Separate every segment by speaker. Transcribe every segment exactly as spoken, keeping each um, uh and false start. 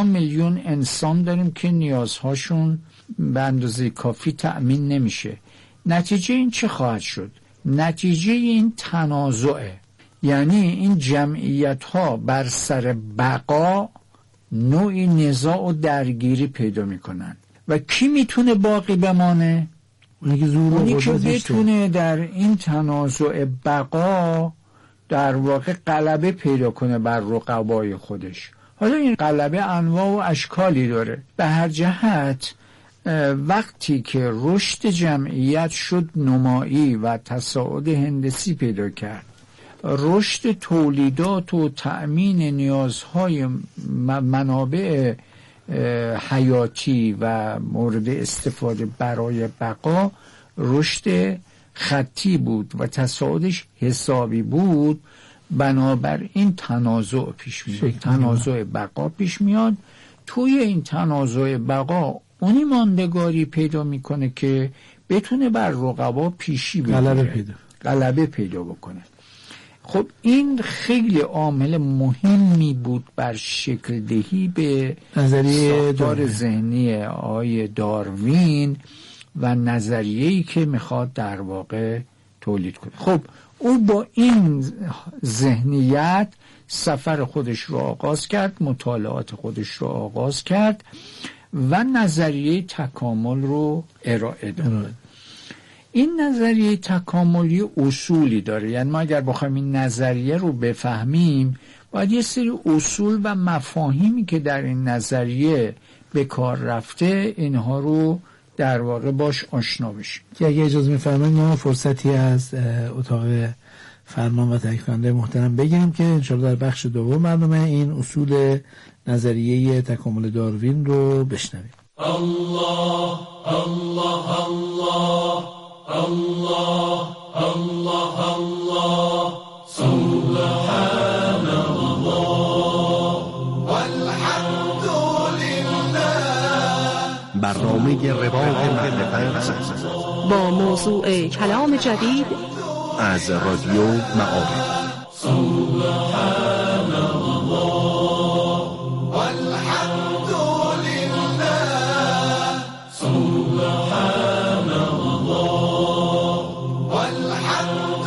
Speaker 1: صدها میلیون انسان داریم که نیازهاشون به اندازه کافی تأمین نمیشه. نتیجه این چه خواهد شد؟ نتیجه این تنازعه، یعنی این جمعیت ها بر سر بقا نوعی نزاع و درگیری پیدا میکنن و کی میتونه باقی بمانه؟
Speaker 2: اونی که زور
Speaker 1: اونی که بتونه در این تنازع بقا در واقع غلبه پیدا کنه بر رقبای خودش. حالا این غلبه انواع و اشکالی داره. به هر جهت وقتی که رشد جمعیت شد نمایی و تصاعد هندسی پیدا کرد، رشد تولیدات و تأمین نیازهای منابع حیاتی و مورد استفاده برای بقا رشد خطی بود و تصاعدش حسابی بود، بنابراین تنازع پیش میاد، تنازع بقا پیش میاد. توی این تنازع بقا اونی ماندگاری پیدا میکنه که بتونه بر رقبا پیشی بگیره، غلبه پیدا غلبه پیدا بکنه. خب این خیلی عامل مهمی بود بر شکل دهی به
Speaker 2: نظریه
Speaker 1: ساختار ذهنی آقای داروین و نظریه‌ای که میخواد در واقع تولید کنه. خب او با این ذهنیت سفر خودش رو آغاز کرد، مطالعات خودش رو آغاز کرد و نظریه تکامل رو ارائه داد. این نظریه تکاملی اصولی داره، یعنی ما اگر بخوایم این نظریه رو بفهمیم باید یه سری اصول و مفاهیمی که در این نظریه به کار رفته اینها رو در واقع باش آشنا بشیم.
Speaker 2: که اگه اجازه می‌فرمایید ما فرصتی از اتاق فرمان و تهیه کننده محترم بگیریم که انشاءالله در بخش دوم برنامه این اصول نظریه تکامل داروین رو بشنویم.
Speaker 3: الله الله الله الله الله الله سبحان الله والحمد لله.
Speaker 4: برنامه رواق معرفت
Speaker 5: با موضوع کلام جدید
Speaker 4: از رادیو معارف.
Speaker 3: سبحان الله والحمد لله. سبحان الله والحمد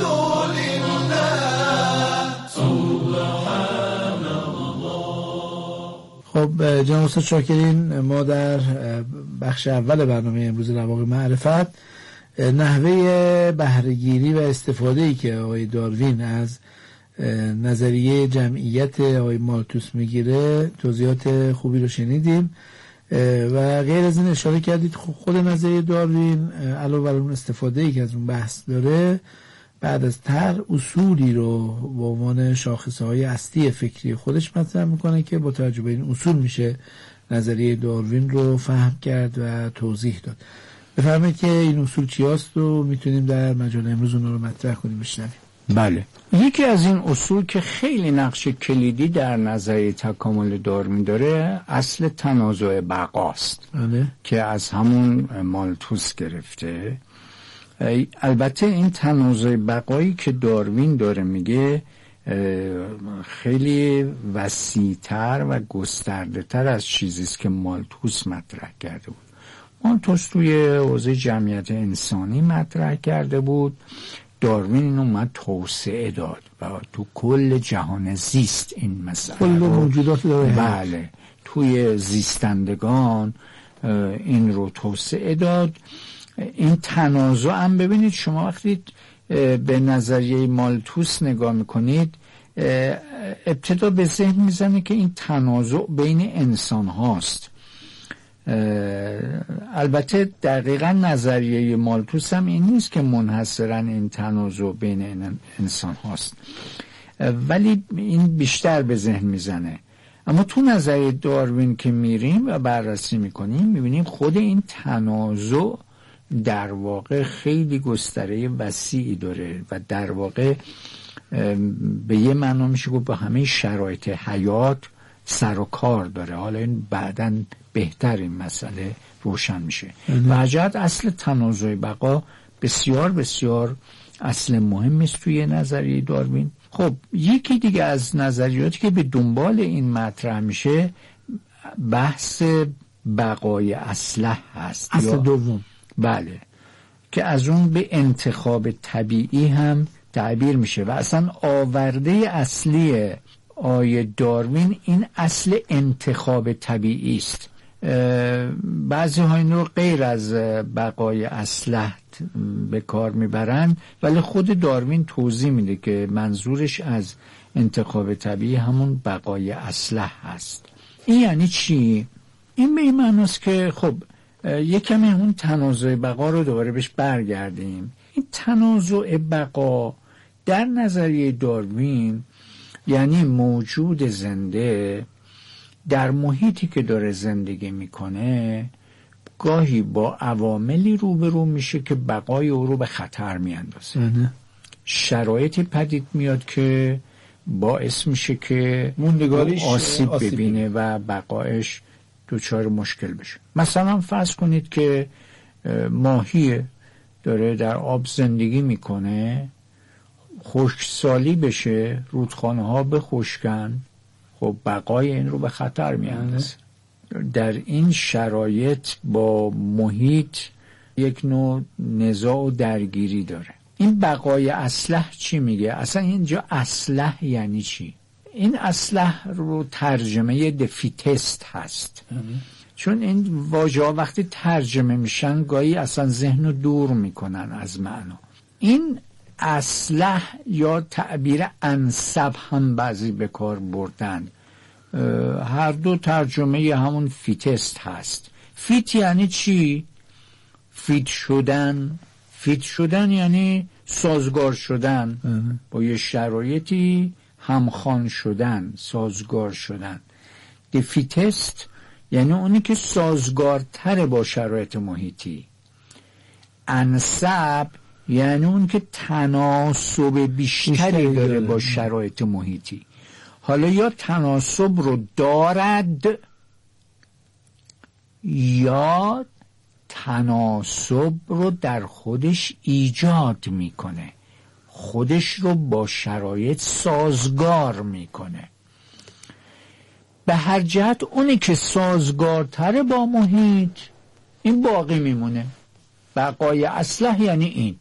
Speaker 3: لله. سبحان الله.
Speaker 2: خب جناب استاد شاکرین، ما در بخش اول برنامه امروز رواق معرفت نحوه بهره‌گیری و استفاده‌ای که آقای داروین از نظریه جمعیت آقای مالتوس میگیره توضیحات خوبی رو شنیدیم و غیر از این اشاره کردید خود نظریه داروین علاوه بر اون استفاده‌ای که از اون بحث داره، بعد از طرح اصولی رو به عنوان شاخصه‌های اصلی فکری خودش مطرح میکنه که با توجه به این اصول میشه نظریه داروین رو فهم کرد و توضیح داد. بفرمایید که این اصول چی هست و میتونیم در مجال امروز اون رو مطرح کنیم بشنویم.
Speaker 1: بله، یکی از این اصول که خیلی نقش کلیدی در نظریه تکامل داروین داره اصل تنازع بقاست.
Speaker 2: بله.
Speaker 1: که از همون مالتوس گرفته. البته این تنازع بقایی که داروین داره میگه خیلی وسیع‌تر و گسترده‌تر از چیزیست که مالتوس مطرح کرده بود. مالتوس توی حوزه جمعیت انسانی مطرح کرده بود، داروین اینو اومد توسعه داد و تو کل جهان زیست این مسئله
Speaker 2: کل موجودات داره.
Speaker 1: بله، توی زیستندگان این رو توسعه داد. این تنازع هم ببینید شما وقتی به نظریه مالتوس نگاه میکنید ابتدا به ذهن میزنه که این تنازع بین انسان هاست. البته دقیقا نظریه مالتوس هم این نیست که منحصرا این تنازع بین انسان هاست، ولی این بیشتر به ذهن میزنه. اما تو نظریه داروین که میریم و بررسی میکنیم میبینیم خود این تنازع در واقع خیلی گستره وسیعی داره و در واقع به یه معنا میشه گفت با همه شرایط حیات سر و کار داره. حالا این بعداً بهتر این مسئله روشن میشه. و جهت اصل تنازع بقا بسیار بسیار اصل مهمی است توی نظریه داروین. خب یکی دیگه از نظریاتی که به دنبال این مطرح میشه بحث بقای اصلح هست،
Speaker 2: اصل
Speaker 1: یا
Speaker 2: دوم.
Speaker 1: بله، که از اون به انتخاب طبیعی هم تعبیر میشه و اصلا آورده اصلی آیه داروین این اصل انتخاب طبیعی است. بعضی ها این رو غیر از بقای اصلح به کار میبرن، ولی خود داروین توضیح میده که منظورش از انتخاب طبیعی همون بقای اصلح هست. این یعنی چی؟ این به این معناست که خب یک کمی اون تنازع بقا رو دوباره بهش برگردیم. این تنازع بقا در نظریه داروین یعنی موجود زنده در محیطی که داره زندگی میکنه گاهی با عواملی روبرو میشه که بقای او رو به خطر میاندازه. شرایطی پدید میاد که باعث میشه که
Speaker 2: موندگاریش
Speaker 1: آسیب,
Speaker 2: آسیب
Speaker 1: ببینه و بقایش دچار مشکل بشه. مثلا فرض کنید که ماهی داره در آب زندگی میکنه، خشکسالی بشه، رودخانه ها بخشکن، خب بقای این رو به خطر میاندازه. در این شرایط با محیط یک نوع نزاع و درگیری داره. این بقای اصلح چی میگه؟ اصلا اینجا اصلح یعنی چی؟ این اصلح رو ترجمه دفیتست هست. چون این واژه ها وقتی ترجمه میشن گاهی اصلا ذهن رو دور میکنن از معنا. این اصلح یا تعبیر انسب هم بعضی به کار بردن، هر دو ترجمه همون فیتست هست. فیت یعنی چی؟ فیت شدن. فیت شدن یعنی سازگار شدن با یه شرایطی، همخوان شدن، سازگار شدن. دفیتست یعنی اونی که سازگارتر با شرایط محیطی. انسب یعنی اون که تناسب بیشتری داره با شرایط محیطی. حالا یا تناسب رو دارد یا تناسب رو در خودش ایجاد میکنه، خودش رو با شرایط سازگار میکنه. به هر جهت اونی که سازگارتر با محیط این باقی میمونه. بقای اصلح یعنی این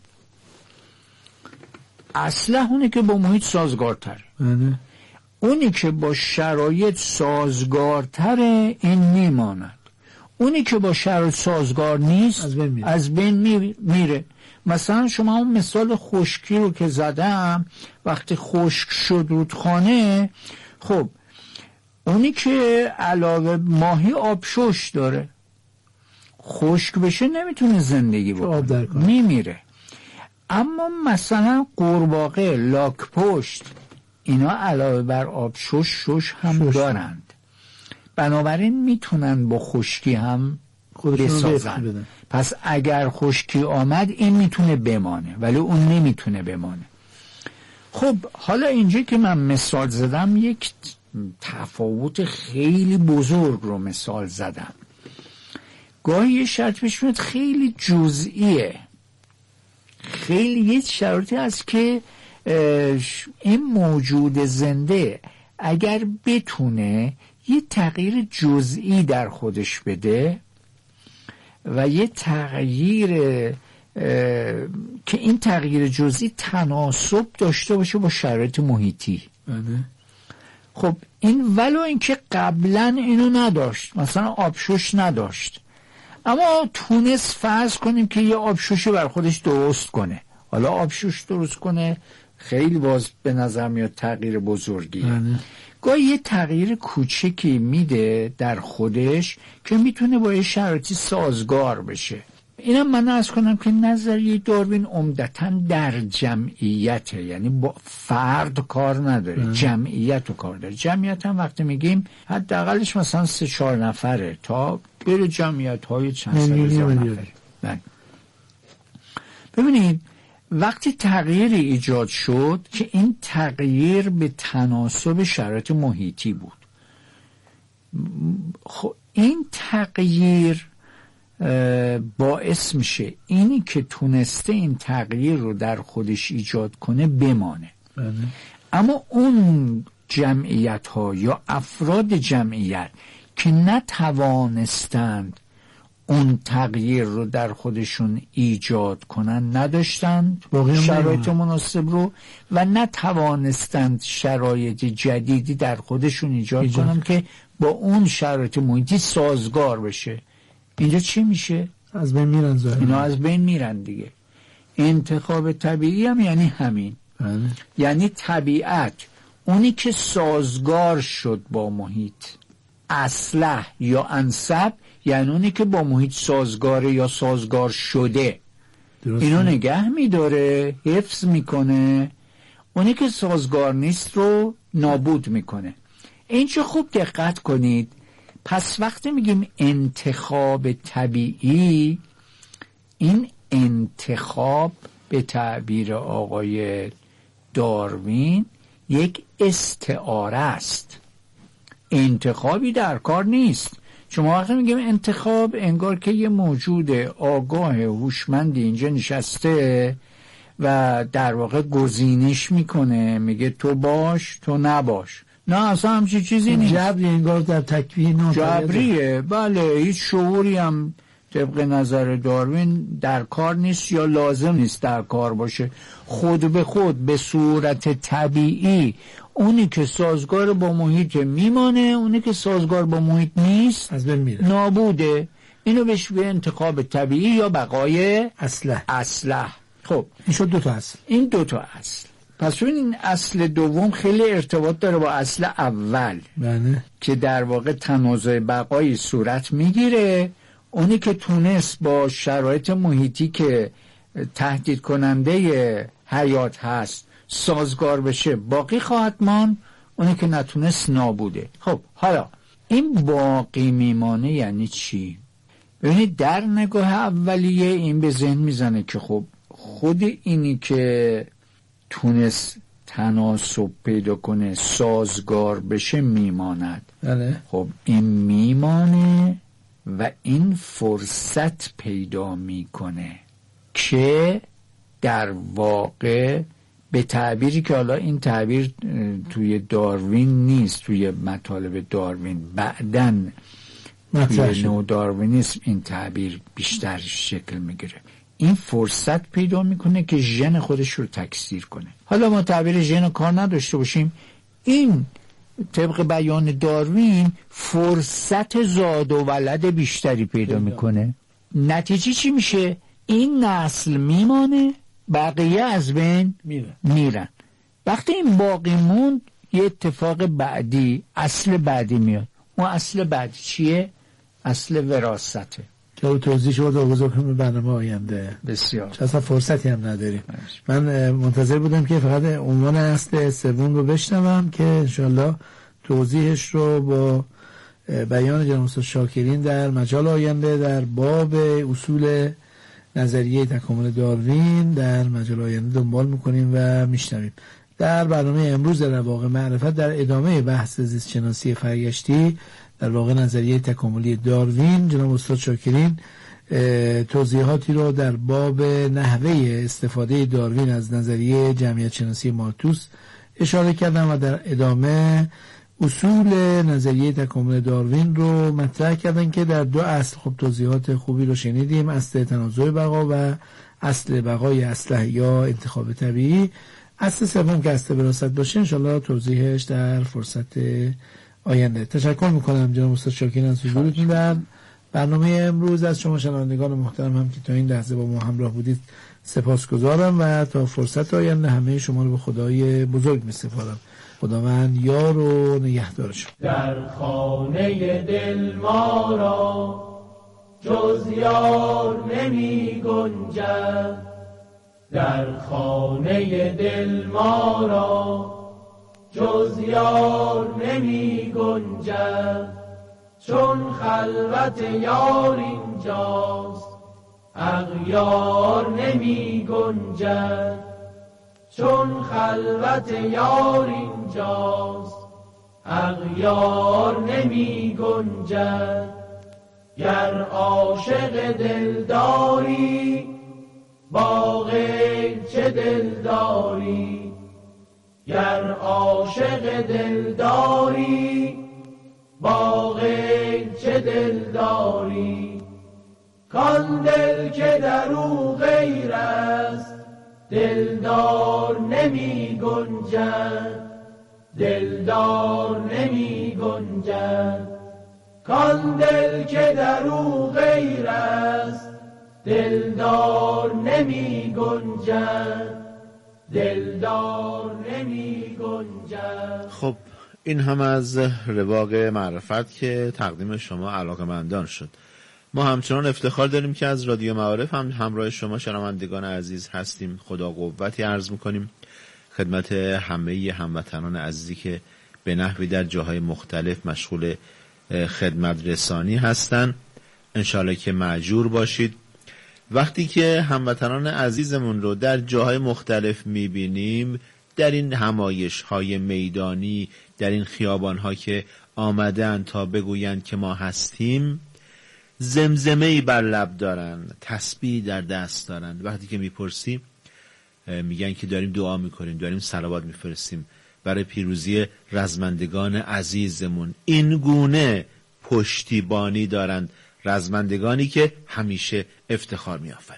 Speaker 1: اصلح اونی که با محیط سازگارتره. اونی که با شرایط سازگارتره این میماند. اونی که با شرایط سازگار نیست از بین میره, از بین میره. مثلا شما اون مثال خشکی رو که زدم، وقتی خشک شد رودخانه، خب اونی که علاوه ماهی آبشوش داره، خشک بشه نمیتونه زندگی بکنه، میمیره. اما مثلا قورباغه، لاک‌پشت، اینا علاوه بر آبشوش شش هم شش دارند، بنابراین میتونن با خشکی هم بسازن. پس اگر خشکی آمد این میتونه بمانه ولی اون نمیتونه بمانه. خب حالا اینجا که من مثال زدم یک تفاوت خیلی بزرگ رو مثال زدم. گاهی یه شرط پیش میاد خیلی جزئیه، خیلی یه شرطی هست که این موجود زنده اگر بتونه یه تغییر جزئی در خودش بده و یه تغییر که این تغییر جزئی تناسب داشته باشه با شرایط محیطی. خب این ولو اینکه قبلا اینو نداشت، مثلا آبشوش نداشت، اما تونست فرض کنیم که یه آبشوشی بر خودش درست کنه. حالا آبشوش درست کنه خیلی باز به نظر میاد تغییر بزرگیه. گاهی یه تغییر کوچکی میده در خودش که میتونه با یه شرایطی سازگار بشه. اینم من عرض کنم که نظریه داروین عمدتاً در جمعیته، یعنی با فرد کار نداره، اه. جمعیت رو کار داره. جمعیت هم وقتی میگیم حداقلش مثلا سه چهار نفره تا بره جمعیت های چند سر هزار نفره. ببینید وقتی تغییری ایجاد شد که این تغییر به تناسب شرایط محیطی بود، خب این تغییر باعث میشه اینی که تونسته این تغییر رو در خودش ایجاد کنه بمانه. بله. اما اون جمعیت ها یا افراد جمعیت که نتوانستند اون تغییر رو در خودشون ایجاد کنن، نداشتند شرایط مناسب رو و نتوانستند شرایط جدیدی در خودشون ایجاد, ایجاد. کنن که با اون شرایط محیطی سازگار بشه. اینجا چی میشه؟
Speaker 2: از بین میرن ظاهرا.
Speaker 1: اینا از بین میرن دیگه. انتخاب طبیعی هم یعنی همین.
Speaker 2: بله.
Speaker 1: یعنی طبیعت اونی که سازگار شد با محیط، اصلح یا انسب یعنی اونی که با محیط سازگاره یا سازگار شده، درسته. اینو نگه میداره، حفظ میکنه. اونی که سازگار نیست رو نابود میکنه. اینجا خوب دقت کنید. پس وقتی میگیم انتخاب طبیعی، این انتخاب به تعبیر آقای داروین یک استعاره است، انتخابی در کار نیست. شما وقتی میگیم انتخاب انگار که یه موجود آگاه هوشمندی اینجا نشسته و در واقع گزینش میکنه، میگه تو باش تو نباش. نه اصلا همچی چیزی نیست.
Speaker 2: جبری انگار در تکوین
Speaker 1: جبریه. بله، هیچ شعوری هم طبق نظر داروین در کار نیست یا لازم نیست در کار باشه. خود به خود به صورت طبیعی اونی که سازگار با محیط میمانه، اونی که سازگار با محیط نیست
Speaker 2: از بین میره،
Speaker 1: نابوده. اینو بهش به انتخاب طبیعی یا بقای
Speaker 2: اصلح.
Speaker 1: اصلح. خب
Speaker 2: این شد دو تا اصل.
Speaker 1: این دو تا اصل. پس این اصل دوم خیلی ارتباط داره با اصل اول.
Speaker 2: بله.
Speaker 1: که در واقع تنازع بقایی صورت میگیره. اونی که تونست با شرایط محیطی که تهدید کننده حیات هست سازگار بشه باقی خواهد ماند، اونی که نتونست نابوده. خب حالا این باقی میمانه یعنی چی؟ ببینید در نگاه اولیه این به ذهن میزنه که خب خود اینی که تونست تناسب پیدا کنه سازگار بشه میماند.
Speaker 2: بله.
Speaker 1: خب این میمانه و این فرصت پیدا میکنه که در واقع به تعبیری که حالا این تعبیر توی داروین نیست، توی مطالب داروین بعدن توی نو داروینیسم این تعبیر بیشتر شکل میگیره. این فرصت پیدا میکنه که ژن خودش رو تکثیر کنه. حالا ما تعبیر ژن رو کار نداشته باشیم، این طبق بیان داروین فرصت زاد و ولد بیشتری پیدا میکنه. نتیجه چی میشه؟ این نسل میمانه، بقیه از بین میرن. میرن. وقتی این باقی موند یه اتفاق بعدی، اصل بعدی میاد. اون اصل بعدی چیه؟ اصل وراثته
Speaker 2: که توضیح شما دو بزرگ کنم برنامه آینده.
Speaker 1: بسیار
Speaker 2: چه اصلا فرصتی هم نداریم. من منتظر بودم که فقط عنوان اصل سوم رو بشنوم که انشالله توضیحش رو با بیان جناب استاد شاکرین در مجال آینده در باب اصول نظریه تکامل داروین در مجال آینده دنبال میکنیم و میشنویم. در برنامه امروز در واقع معرفت در ادامه بحث زیست شناسی فرگشتی در واقع نظریه تکاملی داروین، جناب استاد شاکرین توضیحاتی رو در باب نحوه استفاده داروین از نظریه جمعیت شناسی مالتوس اشاره کردم و در ادامه اصول نظریه تکامل داروین رو مطرح کردن که در دو اصل خب توضیحات خوبی رو شنیدیم، اصل تنازع بقا و اصل بقای اصلح یا انتخاب طبیعی. اصل سوم که اصل وراثت باشه انشالله توضیحش در فرصت آینده. تشکر میکنم جناب استاد شاکرین از حضورتون در برنامه امروز. از شما شنوندگان محترم هم که تا این لحظه با ما همراه بودید سپاسگزارم و تا فرصت آینده همه شما رو به خدای بزرگ میسپارم. خداوند یار و نگهدارشون.
Speaker 3: در خانه دل ما را جز یار نمی گنجد، در خانه دل ما را جز یار نمی گنجد، چون خلوت یار اینجاست اغیار نمی گنجد، چون خلوت یار اینجاست اغیار نمی گنجد. گر عاشق دلداری با غیر چه دلداری، گر عاشق دلداری با غیر چه دل داری؟ کان دل که در او غیر است دلدار نمی گنجد، دلدار نمی گنجد. کان دل که در او غیر است دلدار نمی گنجد، دلدار نمی گنجد.
Speaker 6: خب این هم از رواق معرفت که تقدیم شما علاقه‌مندان شد. ما همچنان افتخار داریم که از رادیو معارف هم همراه شما شنوندگان عزیز هستیم. خدا قوتی عرض میکنیم خدمت همه هموطنان عزیزی که به نحوی در جاهای مختلف مشغول خدمت رسانی هستن. انشالله که مأجور باشید. وقتی که هموطنان عزیزمون رو در جاهای مختلف میبینیم، در این همایش های میدانی، در این خیابان ها که آمدن تا بگویند که ما هستیم، زمزمه‌ای بر لب دارن، تسبیح در دست دارن. وقتی که میپرسیم میگن که داریم دعا میکنیم، داریم صلوات میفرستیم برای پیروزی رزمندگان عزیزمون. این گونه پشتیبانی دارند رزمندگانی که همیشه افتخار میآفرینند.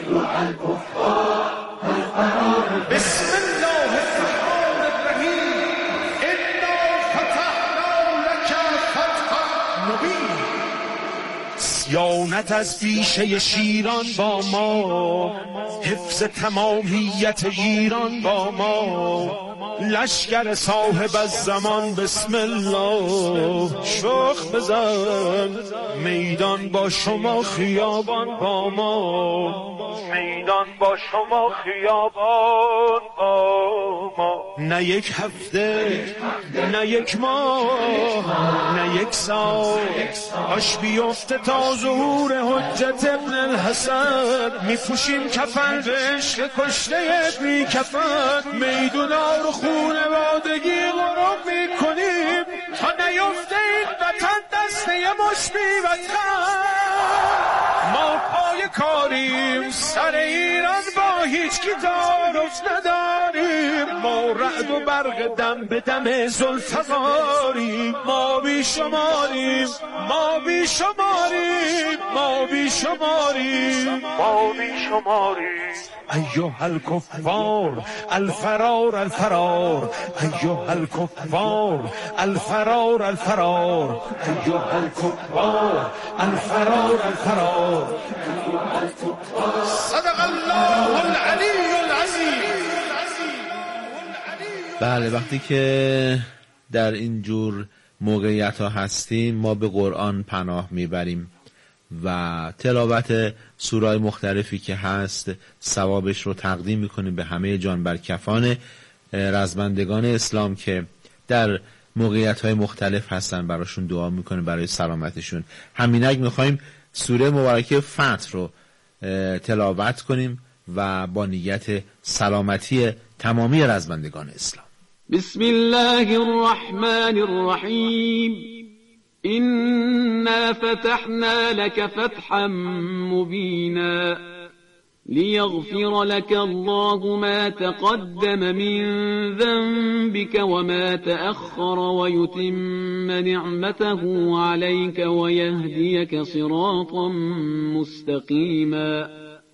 Speaker 7: بسم الله الرحمن الرحیم. انا فتحنا لك فتحا مبینا. صیانت از بیشه شیران با ما، حفظ تمامیت ایران با ما. لشکر صاحب الزمان بسم الله، شخ بزن میدان با شما خیابان با ما، میدان با شما خیابان با ما. نه یک هفته نه یک ماه نه یک سال، آش بیفته تا ظهور حجت ابن الحسن. میپوشیم کفن به عشق کشته بی کفن، میدونا رو خونوادگی غرام میکنیم تا نیفته این وطن دسته مش بی وطن. ما پای کاریم سر ایران با هیچ کی تعارف نداریم. ما رعد و برق دم به دم ذوالفقاریم. ما بی شماریم ما بی شماریم ما بی شماریم ما بی شماریم. ایها الکفار الفرار الفرار، ایها الکفار الفرار الفرار، ایها الکفار الفرار الفرار. صدق الله العلی العظیم.
Speaker 6: بله، وقتی که در این جور موقعیت ها هستیم ما به قرآن پناه میبریم و تلاوت سورای مختلفی که هست ثوابش رو تقدیم میکنیم به همه جانبرکفان رزمندگان اسلام که در موقعیت‌های مختلف هستن. براشون دعا میکنیم برای سلامتشون. همینک میخوایم سوره مبارکه فتح رو تلاوت کنیم و با نیت سلامتی تمامی رزمندگان اسلام.
Speaker 8: بسم الله الرحمن الرحیم. إنا فتحنا لك فتحا مبينا ليغفر لك الله ما تقدم من ذنبك وما تأخر ويتم نعمته عليك ويهديك صراطا مستقيما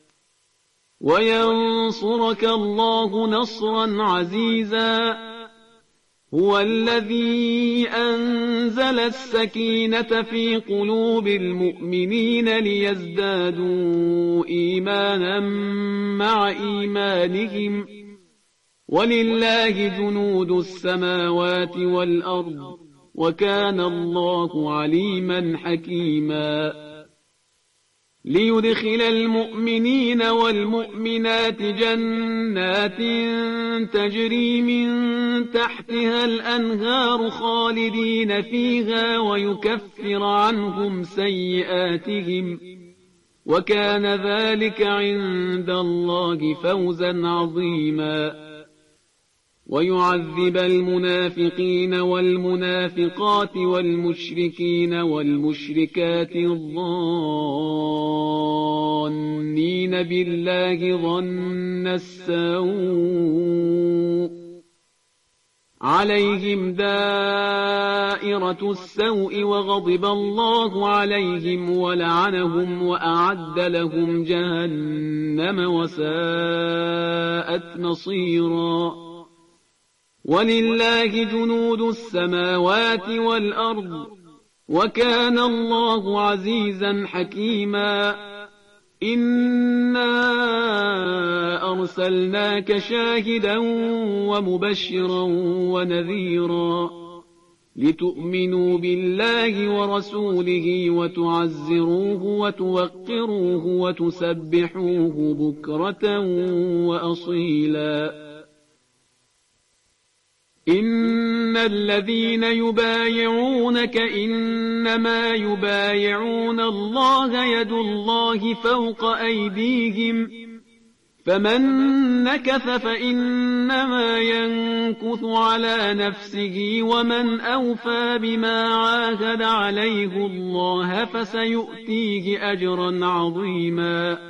Speaker 8: وينصرك الله نصرا عزيزا. هو الذي أنزل السكينة في قلوب المؤمنين ليزدادوا إيمانا مع إيمانهم ولله جنود السماوات والأرض وكان الله عليما حكيما. ليدخل المؤمنين والمؤمنات جنات تجري من تحتها الأنهار خالدين فيها ويكفر عنهم سيئاتهم وكان ذلك عند الله فوزا عظيما. ويعذب المنافقين والمنافقات والمشركين والمشركات الظانين بالله ظن السوء عليهم دائرة السوء وغضب الله عليهم ولعنهم وأعد لهم جهنم وساءت مصيرا ولله جنود السماوات والأرض وكان الله عزيزا حكيما إنا أرسلناك شاهدا ومبشرا ونذيرا لتؤمنوا بالله ورسوله وتعزروه وتوقروه وتسبحوه بكرة وأصيلا إن الذين يبايعونك إنما يبايعون الله يد الله فوق أيديهم فمن نكث فإنما ينكث على نفسه ومن أوفى بما عاهد عليه الله فسيؤتيه أجرا عظيما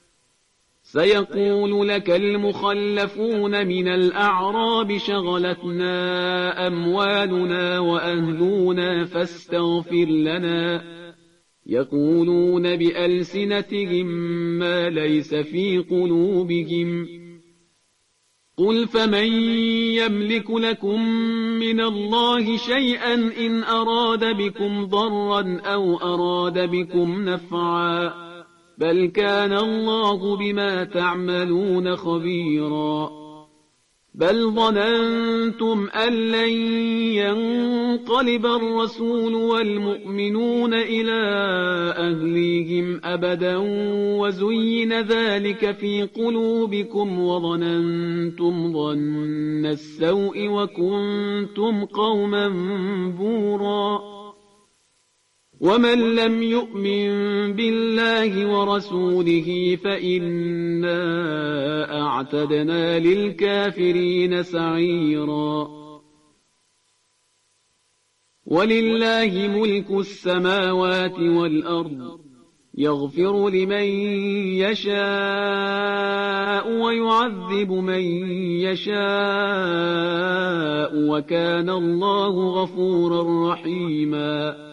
Speaker 8: سيقول لك المخلفون من الأعراب شغلتنا أموالنا وأهلنا فاستغفر لنا يقولون بألسنتهم ما ليس في قلوبهم قل فمن يملك لكم من الله شيئا إن أراد بكم ضرا أو أراد بكم نفعا بل كان الله بما تعملون خبيرا بل ظننتم أن لن ينقلب الرسول والمؤمنون إلى أهليهم أبدا وزين ذلك في قلوبكم وظننتم ظن السوء وكنتم قوما بورا ومن لم يؤمن بالله ورسوله فإنا أعتدنا للكافرين سعيرا ولله ملك السماوات والأرض يغفر لمن يشاء ويعذب من يشاء وكان الله غفورا رحيما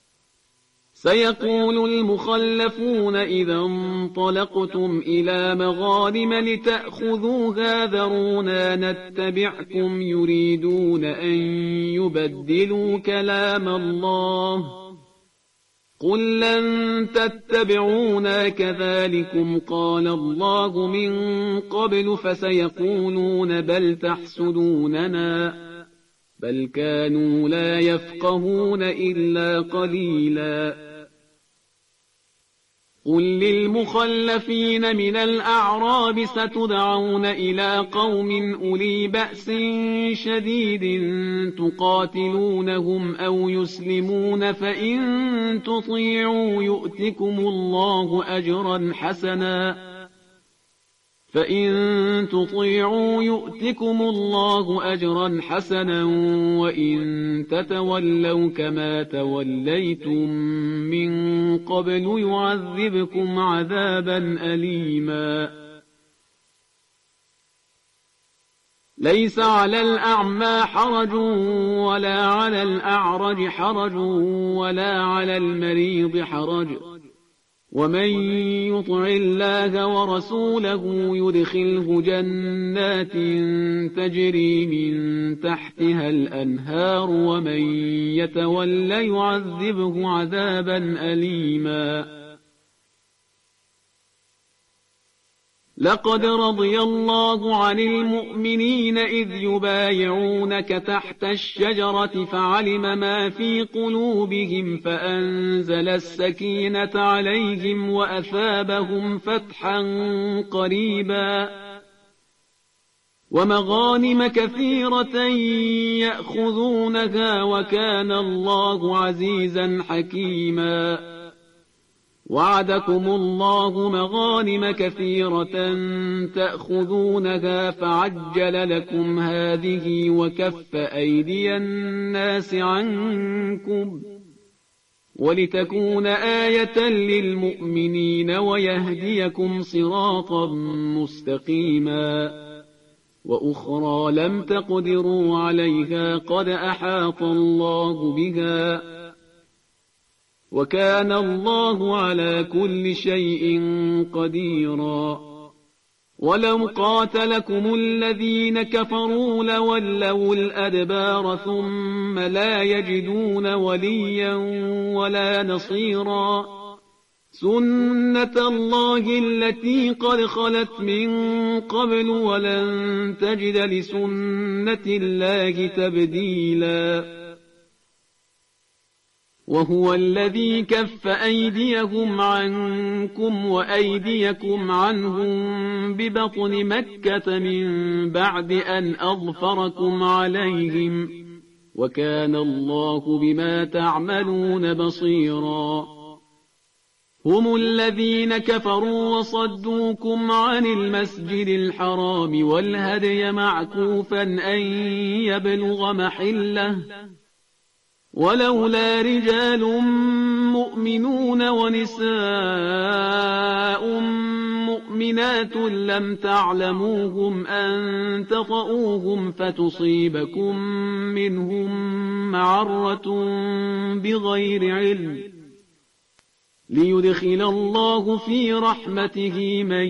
Speaker 8: سيقول المخلفون إذا انطلقتم إلى مغانم لتأخذوها ذرونا نتبعكم يريدون أن يبدلوا كلام الله قل لن تتبعونا كذلكم قال الله من قبل فسيقولون بل تحسدوننا بل كانوا لا يفقهون إلا قليلا قل للمخلفين من الأعراب ستدعون إلى قوم أولي بأس شديد تقاتلونهم أو يسلمون فإن تطيعوا يؤتكم الله أجرا حسنا فإن تطيعوا يؤتكم الله أجرا حسنا وإن تتولوا كما توليتم من قبل يعذبكم عذابا أليما ليس على الأعمى حرج ولا على الأعرج حرج ولا على المريض حرج ومن يطع الله ورسوله يدخله جنات تجري من تحتها الأنهار ومن يتولى يعذبه عذابا أليما لقد رضي الله عن المؤمنين إذ يبايعونك تحت الشجرة فعلم ما في قلوبهم فأنزل السكينة عليهم وأثابهم فتحا قريبا ومغانم كثيرة يأخذونها وكان الله عزيزا حكيما وعدكم الله مغانم كثيرة تأخذونها فعجل لكم هذه وكف أيدي الناس عنكم ولتكون آية للمؤمنين ويهديكم صراطا مستقيما وأخرى لم تقدروا عليها قد أحاط الله بها وكان الله على كل شيء قديرا ولو قاتلكم الذين كفروا لولوا الأدبار ثم لا يجدون وليا ولا نصيرا سنة الله التي قد خلت من قبل ولن تجد لسنة الله تبديلا وهو الذي كف أيديهم عنكم وأيديكم عنهم ببطن مكة من بعد أن أظفركم عليهم وكان الله بما تعملون بصيرا هم الذين كفروا وصدوكم عن المسجد الحرام والهدي معكوفا أن يبلغ محله ولولا رجال مؤمنون ونساء مؤمنات لم تعلموهم أن تطؤوهم فتصيبكم منهم معرة بغير علم ليدخل الله في رحمته من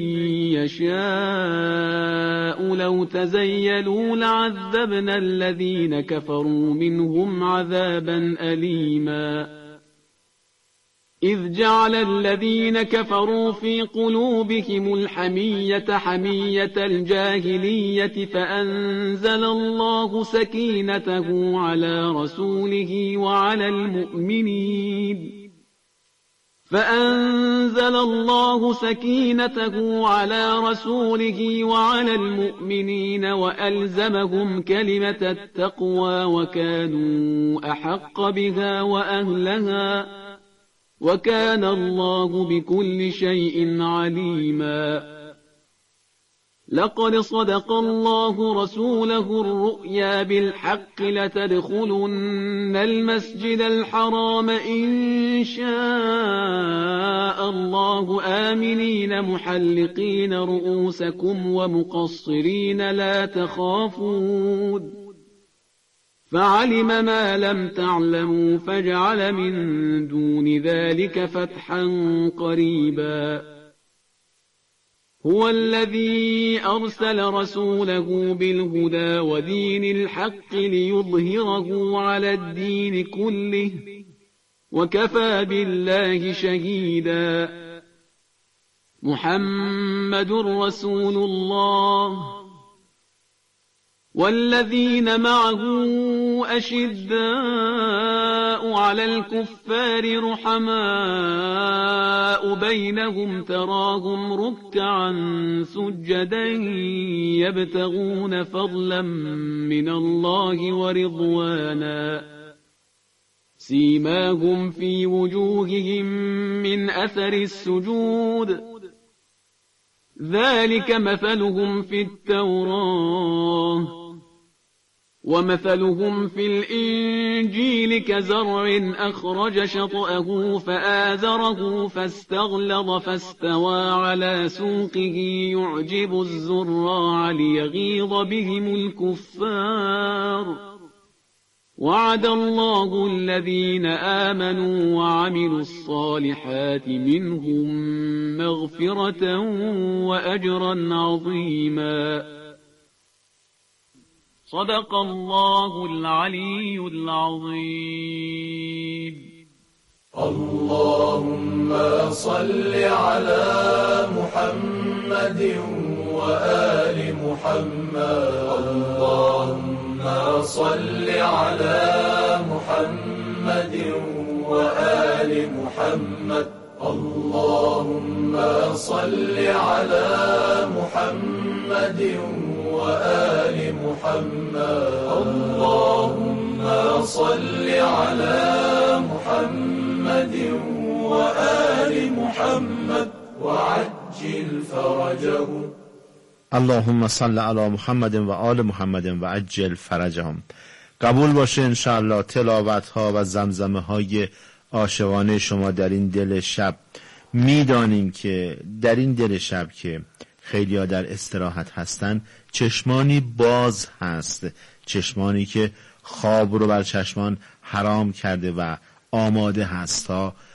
Speaker 8: يشاء لو تزيلوا لعذبنا الذين كفروا منهم عذابا أليما إذ جعل الذين كفروا في قلوبهم الحمية حمية الجاهلية فأنزل الله سكينته على رسوله وعلى المؤمنين فأنزل الله سكينته على رسوله وعلى المؤمنين وألزمهم كلمة التقوى وكانوا أحق بها وأهلها وكان الله بكل شيء عليما لقد صدق الله رسوله الرؤيا بالحق لتدخلن المسجد الحرام إن شاء الله آمنين محلقين رؤوسكم ومقصرين لا تخافون فعلم ما لم تعلموا فجعل من دون ذلك فتحا قريبا هو الذي أرسل رسوله بالهدى ودين الحق ليظهره على الدين كله وكفى بالله شهيدا محمد رسول الله والذين معه أشداء على الكفار رحماء بينهم تراهم ركعا سجدا يبتغون فضلا من الله ورضوانا سيماهم في وجوههم من أثر السجود ذلك مثلهم في التوراة ومثلهم في الإنجيل كزرع أخرج شطأه فآزره فاستغلظ فاستوى على سوقه يعجب الزراع ليغيظ بهم الكفار وعد الله الذين آمنوا وعملوا الصالحات منهم مغفرة وأجرا عظيما صدق الله العلي العظيم
Speaker 3: اللهم صل على محمد وآل محمد اللهم صل على محمد وآل محمد اللهم صل على محمد وآل محمد اللهم صل على محمد وآل محمد وعجل فرجهم
Speaker 6: اللهم صل علی محمد و آل محمد و عجل فرجهم. قبول باشه انشاءالله تلاوت ها و زمزمه های عاشقانه شما در این دل شب. میدانیم که در این دل شب که خیلی‌ها در استراحت هستن، چشمانی باز هست، چشمانی که خواب رو بر چشمان حرام کرده و آماده هست تا